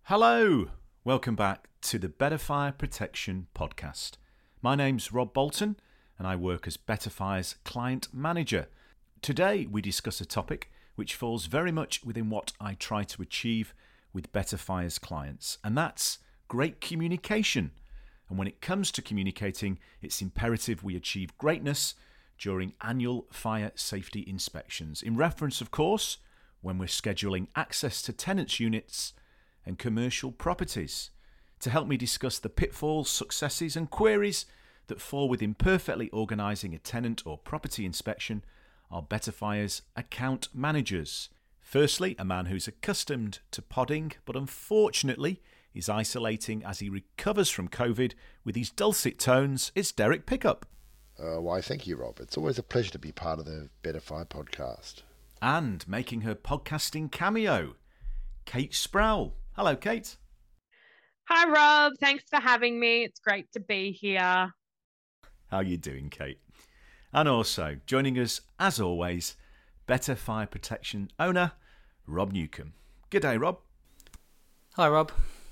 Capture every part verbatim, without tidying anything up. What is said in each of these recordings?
Hello, welcome back to the Better Fire Protection podcast. My name's Rob Bolton and I work as Better Fire's client manager. Today we discuss a topic which falls very much within what I try to achieve with Better Fire's clients, and that's great communication. And when it comes to communicating, it's imperative we achieve greatness during annual fire safety inspections, in reference, of course, when we're scheduling access to tenants' units and commercial properties. To help me discuss the pitfalls, successes and queries that fall within perfectly organising a tenant or property inspection are Better Fire's account managers. Firstly, a man who's accustomed to podding, but unfortunately is isolating as he recovers from COVID with his dulcet tones. It's Derek Pickup. Uh, why, thank you, Rob. It's always a pleasure to be part of the Better Fire podcast. And making her podcasting cameo, Kate Sproul. Hello, Kate. Hi, Rob. Thanks for having me. It's great to be here. How you doing, Kate? And also, joining us, as always, Better Fire Protection owner, Rob Newcomb. Good day, Rob. Hi, Rob.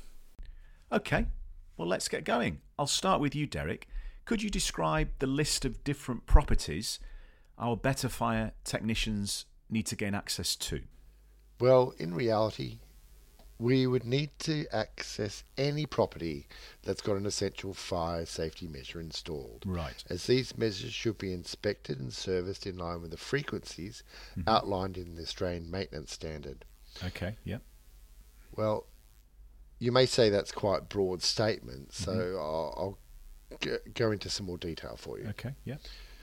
Okay, well, let's get going. I'll start with you, Derek. Could you describe the list of different properties our Better Fire technicians need to gain access to? Well, in reality, we would need to access any property that's got an essential fire safety measure installed. Right. As these measures should be inspected and serviced in line with the frequencies Mm-hmm. outlined in the Australian Maintenance Standard. Okay, yeah. Well, you may say that's quite a broad statement, so Mm-hmm. I'll, I'll g- go into some more detail for you. Okay, yeah.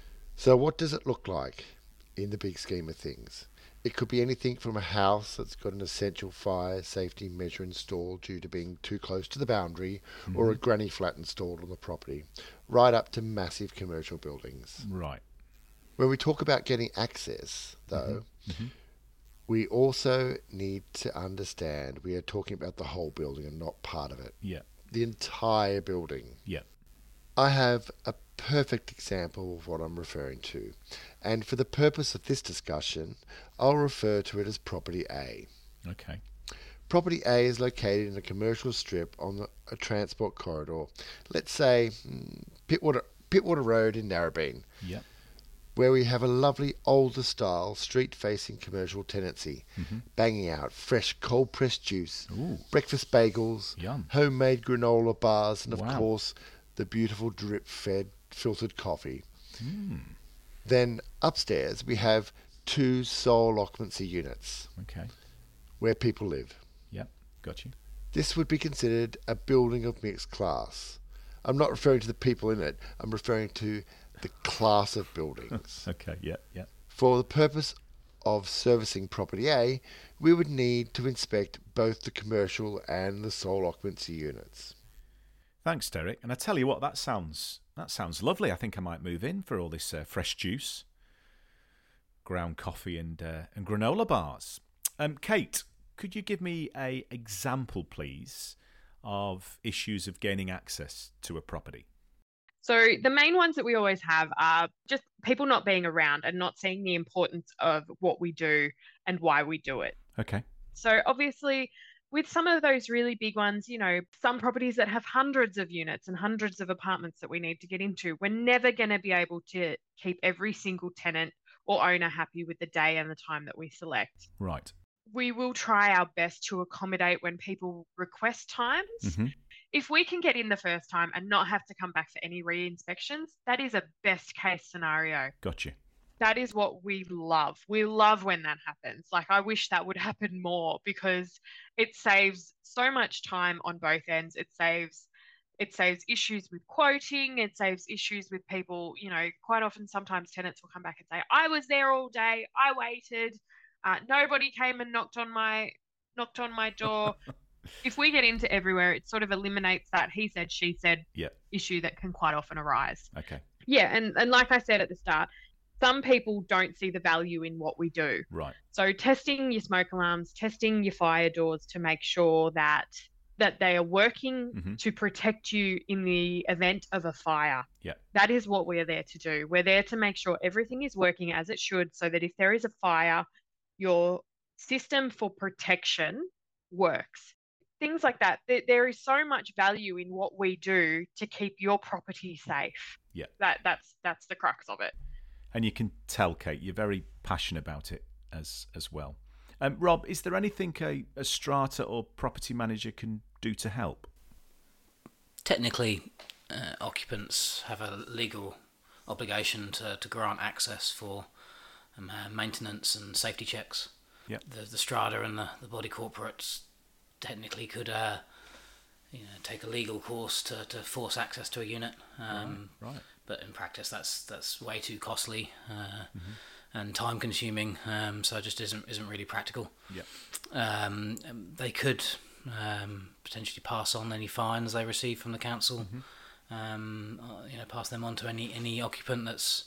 So what does it look like in the big scheme of things? It could be anything from a house that's got an essential fire safety measure installed due to being too close to the boundary, Mm-hmm. or a granny flat installed on the property, right up to massive commercial buildings. Right. When we talk about getting access, though, Mm-hmm. we also need to understand we are talking about the whole building and not part of it. Yeah, The entire building. yeah. I have a perfect example of what I'm referring to, and for the purpose of this discussion, I'll refer to it as Property A. Okay. Property A is located in a commercial strip on the, a transport corridor, let's say mm, Pittwater, Pittwater Road in Narrabeen, Yeah. where we have a lovely older style street-facing commercial tenancy, Mm-hmm. banging out fresh cold-pressed juice, Ooh. breakfast bagels, Yum. homemade granola bars, and of Wow. course the beautiful drip-fed filtered coffee. Mm. Then upstairs we have two sole occupancy units Okay. where people live. Yep. Got you. This would be considered a building of mixed class. I'm not referring to the people in it, I'm referring to the class of buildings. Okay. Yeah. Yeah. For the purpose of servicing Property A, we would need to inspect both the commercial and the sole occupancy units. Thanks, Derek. And I tell you what, that sounds that sounds lovely. I think I might move in for all this uh, fresh juice, ground coffee, and uh, and granola bars. Um, Kate, could you give me a example, please, of issues of gaining access to a property? So the main ones that we always have are just people not being around and not seeing the importance of what we do and why we do it. Okay. So obviously, with some of those really big ones, you know, some properties that have hundreds of units and hundreds of apartments that we need to get into, we're never going to be able to keep every single tenant or owner happy with the day and the time that we select. Right. We will try our best to accommodate when people request times. Mm-hmm. If we can get in the first time and not have to come back for any re-inspections, that is a best case scenario. Got you. That is what we love. We love when that happens. Like, I wish that would happen more because it saves so much time on both ends. It saves it saves issues with quoting. It saves issues with people, you know, quite often sometimes tenants will come back and say, I was there all day, I waited, uh, nobody came and knocked on my knocked on my door. If we get into everywhere, it sort of eliminates that he said, she said Yeah. issue that can quite often arise. Okay. Yeah, and, and like I said at the start, some people don't see the value in what we do. Right. So testing your smoke alarms, testing your fire doors to make sure that that they are working Mm-hmm. to protect you in the event of a fire. Yeah. That is what we're there to do. We're there to make sure everything is working as it should so that if there is a fire, your system for protection works. things like that. There, there is so much value in what we do to keep your property safe. Yeah. That that's that's the crux of it. And you can tell, Kate, you're very passionate about it as as well. Um, Rob, is there anything a, a strata or property manager can do to help? Technically, uh, occupants have a legal obligation to, to grant access for um, uh, maintenance and safety checks. Yep. The, the strata and the, the body corporates technically could uh, you know, take a legal course to, to force access to a unit. Um, right, right. But in practice, that's that's way too costly uh, mm-hmm. and time consuming. Um, so it just isn't isn't really practical. Yeah. Um, they could um, potentially pass on any fines they receive from the council. Mm-hmm. Um, you know, pass them on to any any occupant that's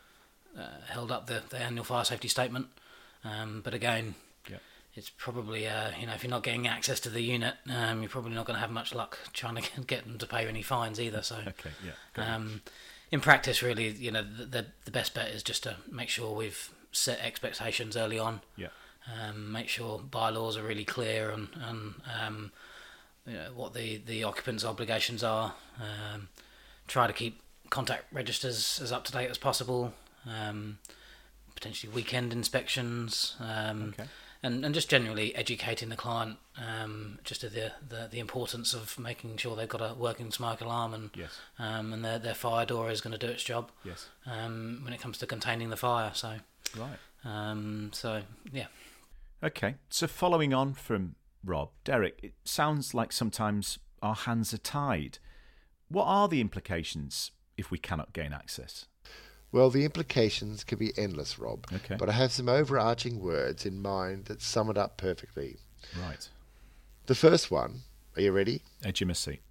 uh, held up the, the annual fire safety statement. Um, but again, yeah. it's probably uh, you know, if you're not getting access to the unit, um, you're probably not going to have much luck trying to get them to pay any fines either. So, okay, yeah. Got it. um, in practice, really, you know, the, the the best bet is just to make sure we've set expectations early on. Yeah. Um, make sure bylaws are really clear and and um, you know, what the, the occupants' obligations are. Um, try to keep contact registers as up to date as possible. Um, potentially weekend inspections. Um, okay. And, and just generally educating the client um, just to the, the the importance of making sure they've got a working smoke alarm and Yes. um, and their their fire door is going to do its job. Yes. Um, when it comes to containing the fire. So. Right. Um, so yeah. Okay. So following on from Rob, Derek, it sounds like sometimes our hands are tied. What are the implications if we cannot gain access? Well, the implications can be endless, Rob. Okay. But I have some overarching words in mind that sum it up perfectly. Right. The first one, are you ready? Edge of my seat.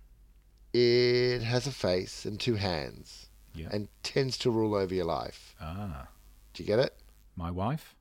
It has a face and two hands Yeah. and tends to rule over your life. Ah. Do you get it? My wife?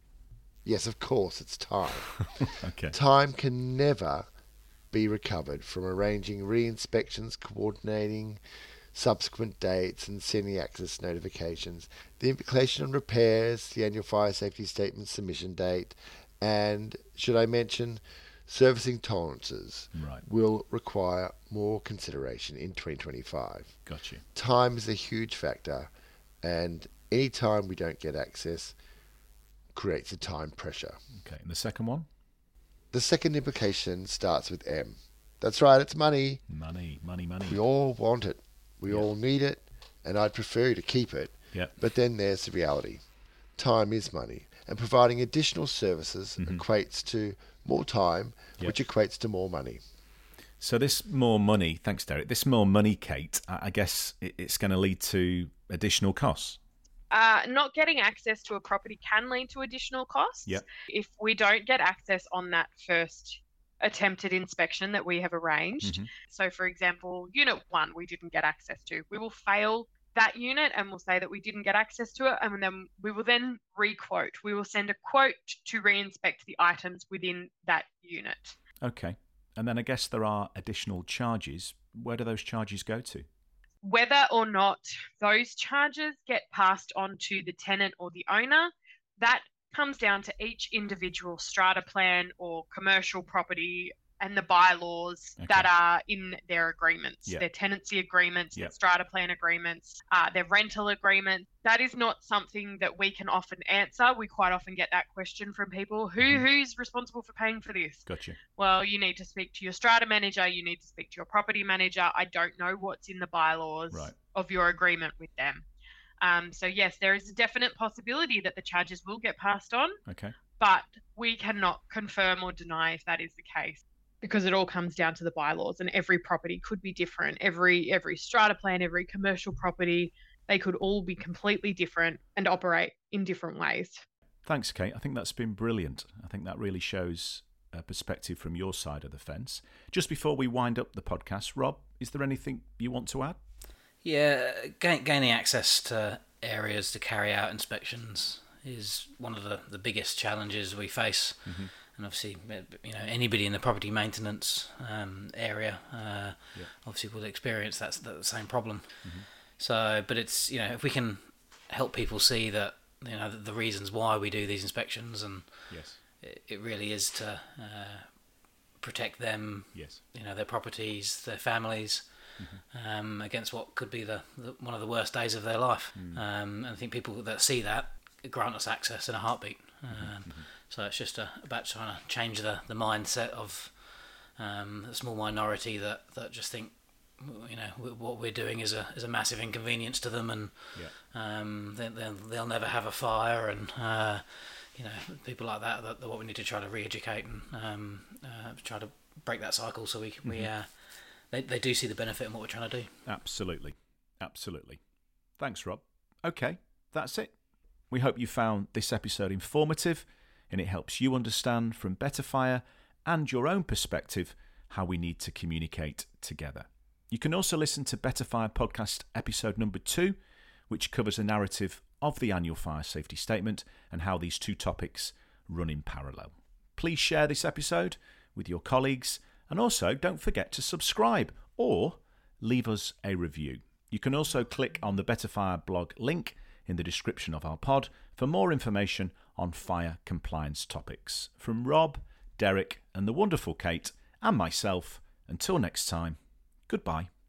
Yes, of course, it's time. Okay. Time can never be recovered from arranging re-inspections, coordinating subsequent dates and sending access notifications, the implication on repairs, the annual fire safety statement submission date, and, should I mention, servicing tolerances Right. will require more consideration in twenty twenty-five. Got you. Time is a huge factor, and any time we don't get access creates a time pressure. Okay. And the second one? The second implication starts with M. That's right, it's money. Money, money, money. We all want it. We Yeah. all need it, and I'd prefer to keep it. Yeah. But then there's the reality. Time is money, and providing additional services Mhm. equates to more time, Yep. which equates to more money. So this more money, thanks, Derek. This more money, Kate, I I guess it- it's going to lead to additional costs. Uh, not getting access to a property can lead to additional costs. Yep. If we don't get access on that first attempted inspection that we have arranged. Mhm. So, for example, unit one we didn't get access to. We will fail that unit and we'll say that we didn't get access to it, and then we will then re-quote. We will send a quote to re-inspect the items within that unit. Okay. And then I guess there are additional charges. Where do those charges go to? Whether or not those charges get passed on to the tenant or the owner, that comes down to each individual strata plan or commercial property and the bylaws Okay. that are in their agreements, Yeah. their tenancy agreements, Yeah. their strata plan agreements, uh, their rental agreements. That is not something that we can often answer. We quite often get that question from people. Who Mhm. Who's responsible for paying for this? Gotcha. Well, you need to speak to your strata manager, you need to speak to your property manager. I don't know what's in the bylaws Right. of your agreement with them. Um, so yes, there is a definite possibility that the charges will get passed on, Okay. but we cannot confirm or deny if that is the case, because it all comes down to the bylaws, and every property could be different. Every every strata plan, every commercial property, they could all be completely different and operate in different ways. Thanks, Kate. I think that's been brilliant. I think that really shows a perspective from your side of the fence. Just before we wind up the podcast, Rob, is there anything you want to add? Yeah, gain, gaining access to areas to carry out inspections is one of the, the biggest challenges we face. Mm-hmm. And obviously, you know, anybody in the property maintenance um, area uh, Yeah. obviously will experience that, that same problem. Mm-hmm. So, but it's, you know, if we can help people see that, you know, the, the reasons why we do these inspections, and Yes. it, it really is to uh, protect them, yes, you know, their properties, their families, mm-hmm. um, against what could be the, the one of the worst days of their life. Mm. Um, and I think people that see that grant us access in a heartbeat. Um, mm-hmm. So it's just a, about trying to change the, the mindset of um, a small minority that, that just think, you know, what we're doing is a is a massive inconvenience to them, and yeah. um, they, they'll, they'll never have a fire, and uh, you know, people like that, that. That what we need to try to re-educate and um, uh, try to break that cycle, so we mm-hmm. we uh, they they do see the benefit in what we're trying to do. Absolutely, absolutely. Thanks, Rob. Okay, that's it. We hope you found this episode informative, and it helps you understand from BetterFire and your own perspective how we need to communicate together. You can also listen to BetterFire podcast episode number two, which covers a narrative of the annual fire safety statement and how these two topics run in parallel. Please share this episode with your colleagues, and also don't forget to subscribe or leave us a review. You can also click on the BetterFire blog link in the description of our pod for more information on fire compliance topics. From Rob, Derek, and the wonderful Kate, and myself, until next time, goodbye.